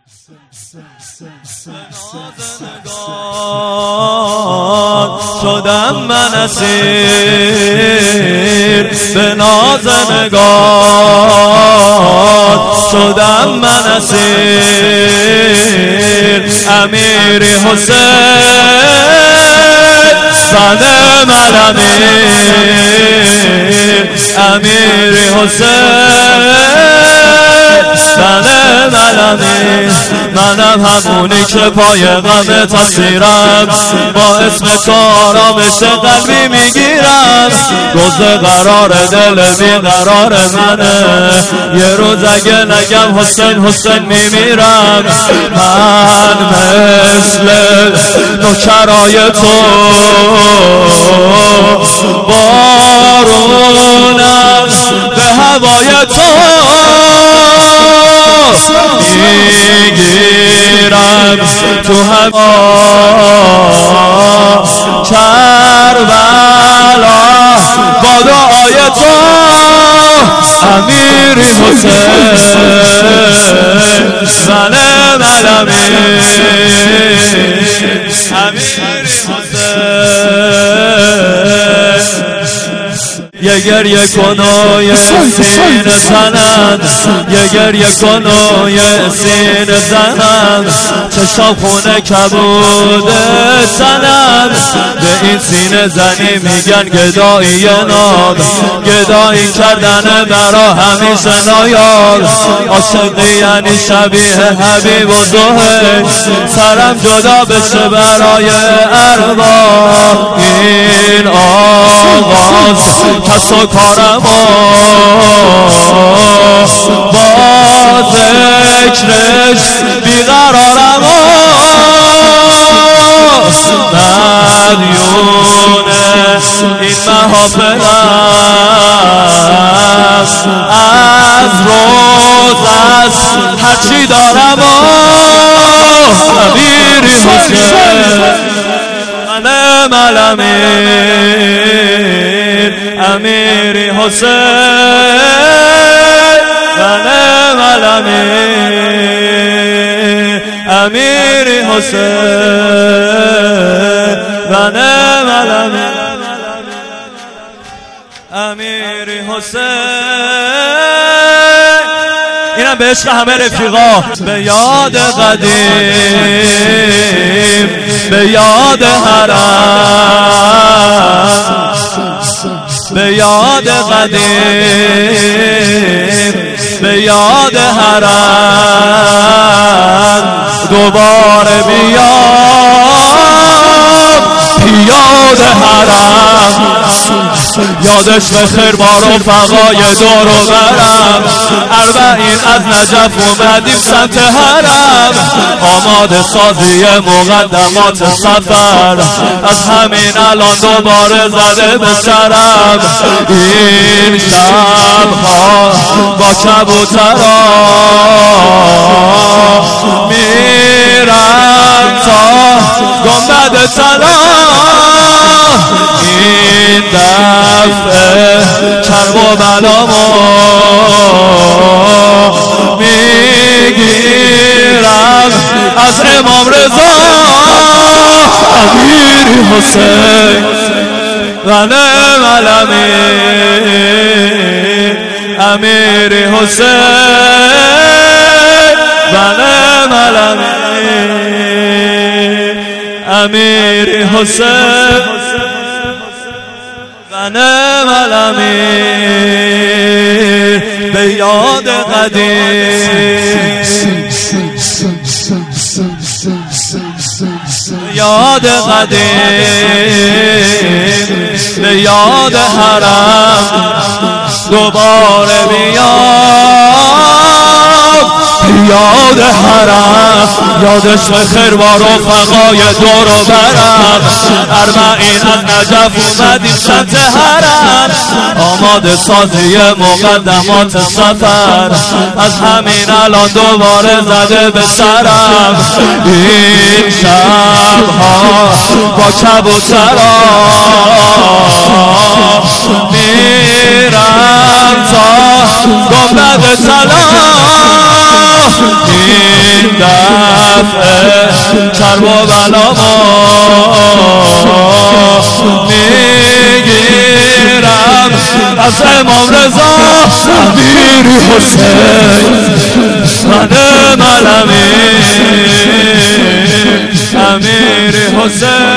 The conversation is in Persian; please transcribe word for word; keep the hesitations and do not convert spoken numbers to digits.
شدم من اسیر به ناز نگات، شدم من اسیر امیری حسین زن من امیر، امیری حسین زن من امیر. منم همونی که پای غم تسیرم، با اسم تو آرامش قلبی میگیرم. روز قرار دل بیقرار منه، یه روز اگه نگم حسین حسین میمیرم. من مثل نوکرای تو بارونم به هوای تو میگیرم تو هوا کربلا با دعای تو. امیری حسین زن من امیر، امیری حسین. یه گریه کن و یه سینه زنم، یه گریه کن و یه سینه زنم. چشام خونه کبوده زنم، به این سینه زنی میگن گدایی نام. گدایی کردن برا همیشه نایاب. عاشقی یعنی شبیه حبیب و زهر، سرم جدا بشه برای ارباب. این آغاز کس و کارم با ذکرش بیقرارم. مدیونه این محافل است، از روز است هرچی دارم. امیری حسین منم الامیر، امیری حسین منم الامیر، امیری حسین منم الامیر، امیری حسین. اینم به عشق همه رفیقا. به یاد قدیم، به یاد حرم، به یاد قدیم، به یاد حرم. دوباره بیام پیاد حرم، یادش بخیر با رفقای دور و برم. اربعین از نجف اومدیم سمت حرم، آماده سازی مقدمات سفر. از همین الان دوباره زده به سرم. این شبها با کبوترها میرم تا گنبد طلا. این دفعه کرب و بلامو میگیرم از امام رضا. امیری حسین منم الامیر، امیری حسین منم الامیر، امیری حسین منم الامیر. به یاد قدیم، یاد قدیم، به یاد حرم. دوباره بیام یاد حرم، یادش بخیر با رفقای دور و برم. اربعین از نجف اومدیم سمت حرم، آماده سازی مقدمات سفر. از همین الان دوباره زده به سرم. این شبها با کبوترها میرم تا گنبد طلا. این رفع کرب و بلا ما میگیرم از امام رضا امیر حسین قدم الامین امیر حسین